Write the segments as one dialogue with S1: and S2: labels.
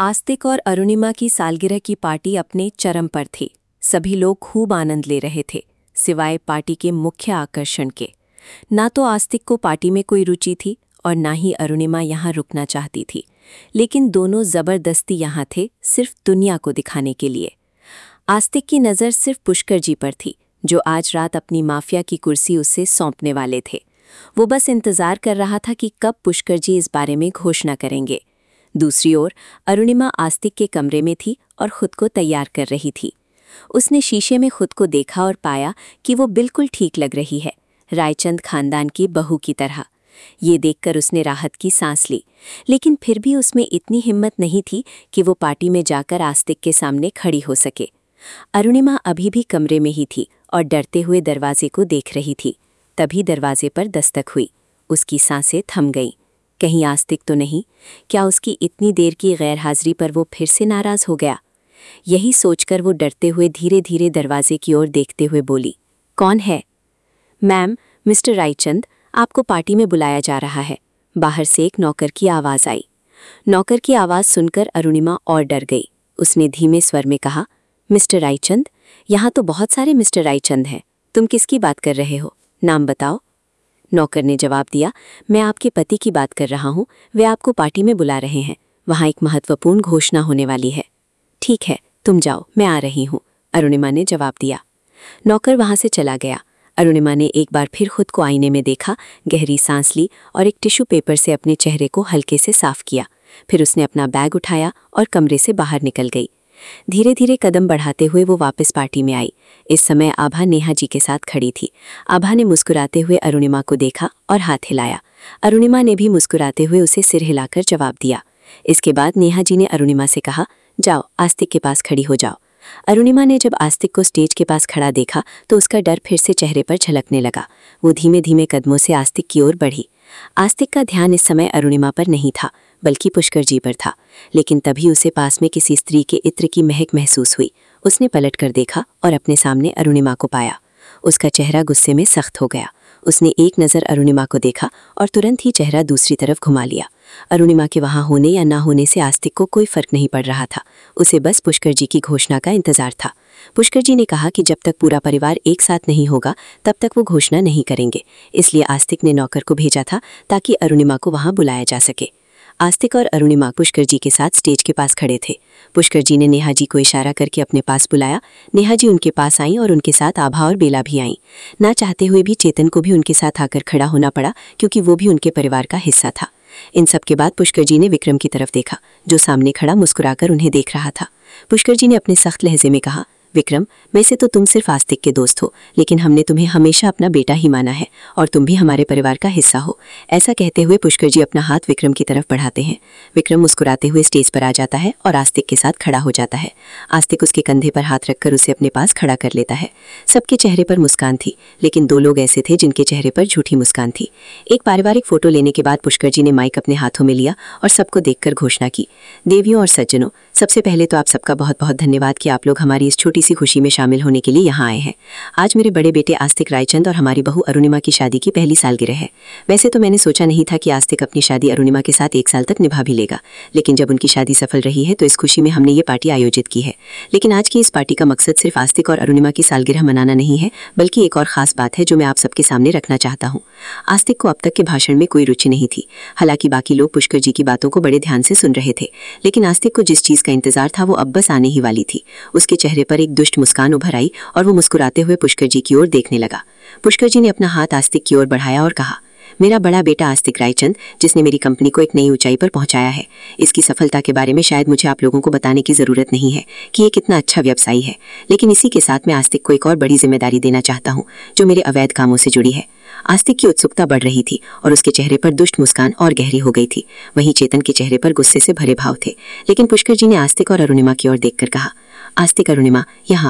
S1: आस्तिक और अरुणिमा की सालगिरह की पार्टी अपने चरम पर थी। सभी लोग खूब आनंद ले रहे थे, सिवाय पार्टी के मुख्य आकर्षण के। ना तो आस्तिक को पार्टी में कोई रुचि थी और ना ही अरुणिमा यहाँ रुकना चाहती थी, लेकिन दोनों जबरदस्ती यहाँ थे, सिर्फ दुनिया को दिखाने के लिए। आस्तिक की नज़र सिर्फ पुष्कर जी पर थी, जो आज रात अपनी माफिया की कुर्सी उससे सौंपने वाले थे। वो बस इंतजार कर रहा था कि कब पुष्कर जी इस बारे में घोषणा करेंगे। दूसरी ओर अरुणिमा आस्तिक के कमरे में थी और खुद को तैयार कर रही थी। उसने शीशे में खुद को देखा और पाया कि वो बिल्कुल ठीक लग रही है, रायचंद खानदान की बहू की तरह। ये देखकर उसने राहत की सांस ली, लेकिन फिर भी उसमें इतनी हिम्मत नहीं थी कि वो पार्टी में जाकर आस्तिक के सामने खड़ी हो सके। अरुणिमा अभी भी कमरे में ही थी और डरते हुए दरवाजे को देख रही थी। तभी दरवाजे पर दस्तक हुई। उसकी सांसें थम गईं। कहीं आस्तिक तो नहीं? क्या उसकी इतनी देर की गैर हाजिरी पर वो फिर से नाराज हो गया? यही सोचकर वो डरते हुए धीरे धीरे दरवाजे की ओर देखते हुए बोली, कौन है? मैम, मिस्टर रायचंद, आपको पार्टी में बुलाया जा रहा है। बाहर से एक नौकर की आवाज़ आई। नौकर की आवाज़ सुनकर अरुणिमा और डर गई। उसने धीमे स्वर में कहा, मिस्टर रायचंद, यहाँ तो बहुत सारे मिस्टर रायचंद हैं। तुम किसकी बात कर रहे हो? नाम बताओ। नौकर ने जवाब दिया, मैं आपके पति की बात कर रहा हूँ। वे आपको पार्टी में बुला रहे हैं। वहाँ एक महत्वपूर्ण घोषणा होने वाली है। ठीक है, तुम जाओ, मैं आ रही हूँ, अरुणिमा ने जवाब दिया। नौकर वहाँ से चला गया। अरुणिमा ने एक बार फिर खुद को आईने में देखा, गहरी सांस ली और एक टिश्यू पेपर से अपने चेहरे को हल्के से साफ किया। फिर उसने अपना बैग उठाया और कमरे से बाहर निकल गई। धीरे धीरे कदम बढ़ाते हुए वो वापस पार्टी में आई। इस समय आभा नेहा जी के साथ खड़ी थी। आभा ने मुस्कुराते हुए अरुणिमा को देखा और हाथ हिलाया। अरुणिमा ने भी मुस्कुराते हुए उसे सिर हिलाकर जवाब दिया। इसके बाद नेहा जी ने अरुणिमा से कहा, जाओ, आस्तिक के पास खड़ी हो जाओ। अरुणिमा ने जब आस्तिक को स्टेज के पास खड़ा देखा तो उसका डर फिर से चेहरे पर झलकने लगा। वो धीमे धीमे कदमों से आस्तिक की ओर बढ़ी। आस्तिक का ध्यान इस समय अरुणिमा पर नहीं था, बल्कि पुष्कर जी पर था। लेकिन तभी उसे पास में किसी स्त्री के इत्र की महक महसूस हुई। उसने पलट कर देखा और अपने सामने अरुणिमा को पाया। उसका चेहरा गुस्से में सख्त हो गया। उसने एक नज़र अरुणिमा को देखा और तुरंत ही चेहरा दूसरी तरफ घुमा लिया। अरुणिमा के वहाँ होने या ना होने से आस्तिक को कोई फर्क नहीं पड़ रहा था। उसे बस पुष्कर जी की घोषणा का इंतजार था। पुष्कर जी ने कहा कि जब तक पूरा परिवार एक साथ नहीं होगा तब तक वो घोषणा नहीं करेंगे। इसलिए आस्तिक ने नौकर को भेजा था ताकि अरुणिमा को वहाँ बुलाया जा सके। आस्तिक और अरुणिमा पुष्कर जी के साथ स्टेज के पास खड़े थे। पुष्कर जी ने नेहा जी को इशारा करके अपने पास बुलाया। नेहा जी उनके पास आईं और उनके साथ आभा और बेला भी आईं। ना चाहते हुए भी चेतन को भी उनके साथ आकर खड़ा होना पड़ा, क्योंकि वो भी उनके परिवार का हिस्सा था। इन सब के बाद पुष्कर जी ने विक्रम की तरफ देखा, जो सामने खड़ा मुस्कुराकर उन्हें देख रहा था। पुष्कर जी ने अपने सख्त लहजे में कहा, विक्रम, वैसे तो तुम सिर्फ आस्तिक के दोस्त हो, लेकिन हमने तुम्हें हमेशा अपना बेटा ही माना है और तुम भी हमारे परिवार का हिस्सा हो। ऐसा कहते हुए पुष्कर जी अपना हाथ विक्रम की तरफ बढ़ाते हैं। विक्रम मुस्कुराते हुए स्टेज पर आ जाता है और आस्तिक के साथ खड़ा हो जाता है। आस्तिक उसके कंधे पर हाथ रखकर उसे अपने पास खड़ा कर लेता है। सबके चेहरे पर मुस्कान थी, लेकिन दो लोग ऐसे थे जिनके चेहरे पर झूठी मुस्कान थी। एक पारिवारिक फोटो लेने के बाद पुष्कर जी ने माइक अपने हाथों में लिया और सबको देखकर घोषणा की, देवियों और सज्जनों, सबसे पहले तो आप सबका बहुत बहुत धन्यवाद कि आप लोग हमारी इस छोटी सी खुशी में शामिल होने के लिए यहाँ आए हैं। आज मेरे बड़े बेटे आस्तिक रायचंद और हमारी बहू अरुणिमा की शादी की पहली सालगिरह है। वैसे तो मैंने सोचा नहीं था कि आस्तिक अपनी शादी अरुणिमा के साथ 1 साल तक निभा भी लेगा, लेकिन जब उनकी शादी सफल रही है तो इस खुशी में हमने ये पार्टी आयोजित की है। लेकिन आज की इस पार्टी का मकसद सिर्फ आस्तिक और अरुणिमा की सालगिरह मनाना नहीं है, बल्कि एक और खास बात है जो मैं आप सबके सामने रखना चाहता हूँ। आस्तिक को अब तक के भाषण में कोई रुचि नहीं थी। हालांकि बाकी लोग पुष्कर जी की बातों को बड़े ध्यान से सुन रहे थे, लेकिन आस्तिक को जिस चीज का इंतजार था वो अब बस आने ही वाली थी। उसके चेहरे पर एक दुष्ट मुस्कान उभर आई और वो मुस्कुराते हुए पुष्कर जी की ओर देखने लगा। पुष्कर जी ने अपना हाथ आस्तिक की ओर बढ़ाया और कहा, मेरा बड़ा बेटा आस्तिक रायचंद, जिसने मेरी कंपनी को एक नई ऊंचाई पर पहुंचाया है। इसकी सफलता के बारे में शायद मुझे आप लोगों को बताने की जरूरत नहीं है कि ये कितना अच्छा व्यवसायी है, लेकिन इसी के साथ मैं आस्तिक को एक और बड़ी जिम्मेदारी देना चाहता हूँ जो मेरे अवैध कामों से जुड़ी है। आस्तिक की उत्सुकता बढ़ रही थी और उसके चेहरे पर दुष्ट मुस्कान और गहरी हो गई थी। वहीं चेतन के चेहरे पर गुस्से से भरे भाव थे। लेकिन पुष्कर जी ने आस्तिक और अरुणिमा की ओर देखकर कहा, आस्तिक, अरुणिमा, यहाँ आओ,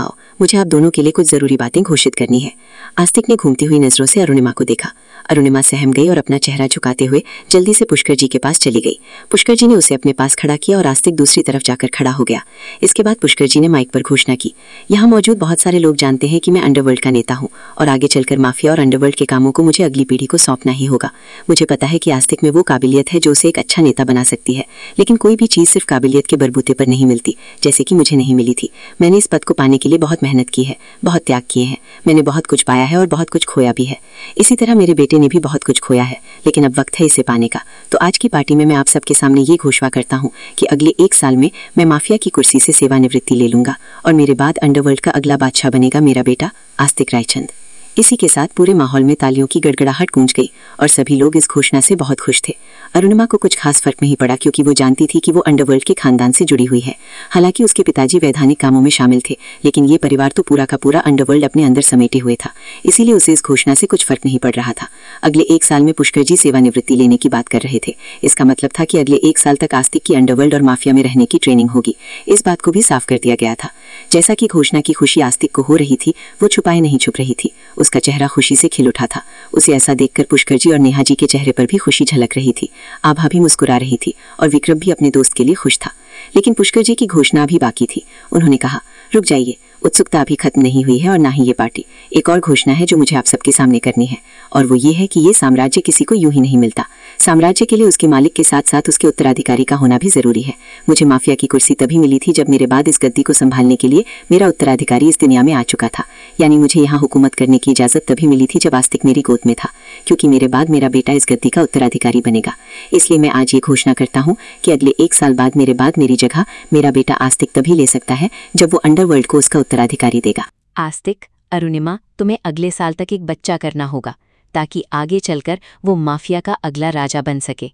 S2: मुझे आप दोनों के लिए कुछ जरूरी बातें घोषित करनी है। आस्तिक ने घूमती हुई नजरों से अरुणिमा को देखा। अरुणिमा सहम गई और अपना चेहरा झुकाते हुए जल्दी से पुष्कर जी के पास चली गई। पुष्कर जी ने उसे अपने पास खड़ा किया और आस्तिक दूसरी तरफ जाकर खड़ा हो गया। इसके बाद पुष्कर जी ने माइक पर घोषणा की, यहाँ मौजूद बहुत सारे लोग जानते हैं कि मैं अंडरवर्ल्ड का नेता हूँ और आगे चलकर माफिया और अंडरवर्ल्ड के कामों को मुझे अगली पीढ़ी को सौंपना ही होगा। मुझे पता है कि आस्तिक में वो काबिलियत है जो उसे एक अच्छा नेता बना सकती है, लेकिन कोई भी चीज सिर्फ काबिलियत के बलबूते पर नहीं मिलती, जैसे कि मुझे नहीं मिली थी। मैंने इस पद को पाने के लिए बहुत मेहनत की है, बहुत त्याग किए हैं। मैंने बहुत कुछ पाया है और बहुत कुछ खोया भी है। इसी तरह मेरे बेटे ने भी बहुत कुछ खोया है, लेकिन अब वक्त है इसे पाने का। तो आज की पार्टी में मैं आप सबके सामने ये घोषणा करता हूँ कि अगले 1 साल में मैं माफिया की कुर्सी से सेवानिवृत्ति ले लूंगा और मेरे बाद अंडरवर्ल्ड का अगला बादशाह बनेगा मेरा बेटा आस्तिक रायचंद। इसी के साथ पूरे माहौल में तालियों की गड़गड़ाहट गूंज गई और सभी लोग इस घोषणा से बहुत खुश थे। अरुणिमा को कुछ खास फर्क नहीं पड़ा, क्योंकि वो जानती थी कि वो अंडरवर्ल्ड के खानदान से जुड़ी हुई है। हालांकि उसके पिताजी वैधानिक कामों में शामिल थे, लेकिन ये परिवार तो पूरा का पूरा अंडरवर्ल्ड अपने अंदर समेटे हुए था। इसीलिए उसे इस घोषणा से कुछ फर्क नहीं पड़ रहा था। अगले 1 साल में पुष्कर जी सेवानिवृत्ति लेने की बात कर रहे थे। इसका मतलब था कि अगले 1 साल तक आस्तिक की अंडरवर्ल्ड और माफिया में रहने की ट्रेनिंग होगी। इस बात को भी साफ कर दिया गया था। जैसा कि घोषणा की खुशी आस्तिक को हो रही थी, वो छुपाए नहीं छुप रही थी। उसका चेहरा खुशी से खिल उठा था। उसे ऐसा देखकर पुष्कर जी और नेहा जी के चेहरे पर भी खुशी झलक रही थी। आभा भी मुस्कुरा रही थी और विक्रम भी अपने दोस्त के लिए खुश था। लेकिन पुष्कर जी की घोषणा भी बाकी थी। उन्होंने कहा, रुक जाइए, उत्सुकता अभी खत्म नहीं हुई है और ना ही ये पार्टी। एक और घोषणा है जो मुझे आप सबके सामने करनी है, और वो ये है कि ये साम्राज्य किसी को यूं ही नहीं मिलता। साम्राज्य के लिए उसके मालिक के साथ साथ उसके उत्तराधिकारी का होना भी जरूरी है। मुझे माफिया की कुर्सी तभी मिली थी जब मेरे बाद इस गद्दी को संभालने के लिए मेरा उत्तराधिकारी इस दुनिया में आ चुका था। यानी मुझे यहाँ हुकूमत करने की इजाजत तभी मिली थी जब आस्तिक मेरी गोद में था, क्योंकि मेरे बाद मेरा बेटा इस गद्दी का उत्तराधिकारी बनेगा। इसलिए मैं आज ये घोषणा करता हूँ कि अगले 1 साल बाद मेरे बाद मेरी जगह मेरा बेटा आस्तिक तभी ले सकता है जब वो अंडरवर्ल्ड को उसका उत्तराधिकारी देगा।
S1: आस्तिक, अरुणिमा, तुम्हें अगले साल तक एक बच्चा करना होगा ताकि आगे चलकर वो माफिया का अगला राजा बन सके।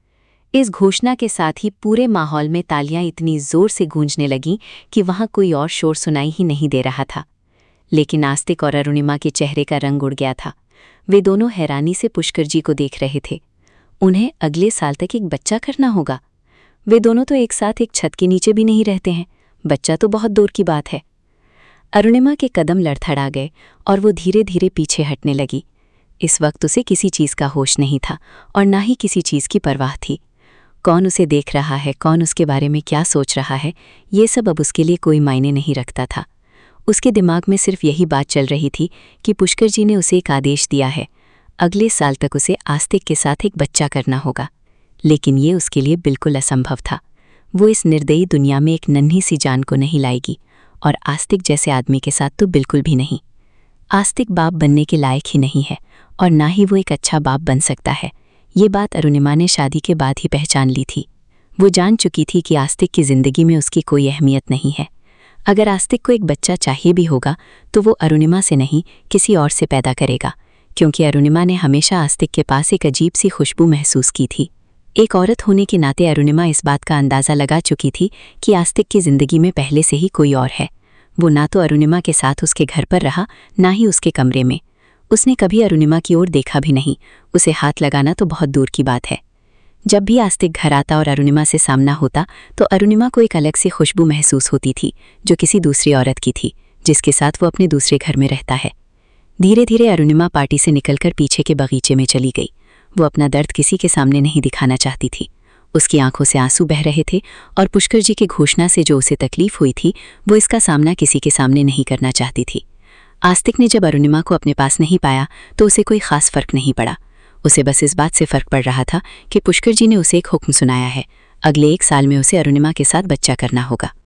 S1: इस घोषणा के साथ ही पूरे माहौल में तालियां इतनी जोर से गूंजने लगीं कि वहां कोई और शोर सुनाई ही नहीं दे रहा था। लेकिन आस्तिक और अरुणिमा के चेहरे का रंग उड़ गया था। वे दोनों हैरानी से पुष्कर जी को देख रहे थे। उन्हें अगले साल तक एक बच्चा करना होगा। वे दोनों तो एक साथ एक छत के नीचे भी नहीं रहते हैं, बच्चा तो बहुत दूर की बात है। अरुणिमा के कदम लड़खड़ा गए और वो धीरे धीरे पीछे हटने लगी। इस वक्त उसे किसी चीज़ का होश नहीं था और ना ही किसी चीज़ की परवाह थी। कौन उसे देख रहा है, कौन उसके बारे में क्या सोच रहा है, ये सब अब उसके लिए कोई मायने नहीं रखता था। उसके दिमाग में सिर्फ यही बात चल रही थी कि पुष्कर जी ने उसे एक आदेश दिया है, अगले साल तक उसे आस्तिक के साथ एक बच्चा करना होगा। लेकिन ये उसके लिए बिल्कुल असंभव था। वो इस निर्दयी दुनिया में एक नन्ही सी जान को नहीं लाएगी, और आस्तिक जैसे आदमी के साथ तो बिल्कुल भी नहीं। आस्तिक बाप बनने के लायक ही नहीं है और ना ही वो एक अच्छा बाप बन सकता है। ये बात अरुणिमा ने शादी के बाद ही पहचान ली थी। वो जान चुकी थी कि आस्तिक की ज़िंदगी में उसकी कोई अहमियत नहीं है। अगर आस्तिक को एक बच्चा चाहिए भी होगा तो वो अरुणिमा से नहीं, किसी और से पैदा करेगा, क्योंकि अरुणिमा ने हमेशा आस्तिक के पास एक अजीब सी खुशबू महसूस की थी। एक औरत होने के नाते अरुणिमा इस बात का अंदाज़ा लगा चुकी थी कि आस्तिक की ज़िंदगी में पहले से ही कोई और है। वो ना तो अरुणिमा के साथ उसके घर पर रहा, ना ही उसके कमरे में। उसने कभी अरुणिमा की ओर देखा भी नहीं। उसे हाथ लगाना तो बहुत दूर की बात है। जब भी आस्तिक घर आता और अरुणिमा से सामना होता तो अरुणिमा को एक अलग सी खुशबू महसूस होती थी, जो किसी दूसरी औरत की थी, जिसके साथ वो अपने दूसरे घर में रहता है। धीरे धीरे अरुणिमा पार्टी से निकलकर पीछे के बगीचे में चली गई। वो अपना दर्द किसी के सामने नहीं दिखाना चाहती थी। उसकी आंखों से आंसू बह रहे थे और पुष्कर जी की घोषणा से जो उसे तकलीफ हुई थी, वो इसका सामना किसी के सामने नहीं करना चाहती थी। आस्तिक ने जब अरुणिमा को अपने पास नहीं पाया तो उसे कोई खास फर्क नहीं पड़ा। उसे बस इस बात से फर्क पड़ रहा था कि पुष्कर जी ने उसे एक हुक्म सुनाया है, अगले 1 साल में उसे अरुणिमा के साथ बच्चा करना होगा।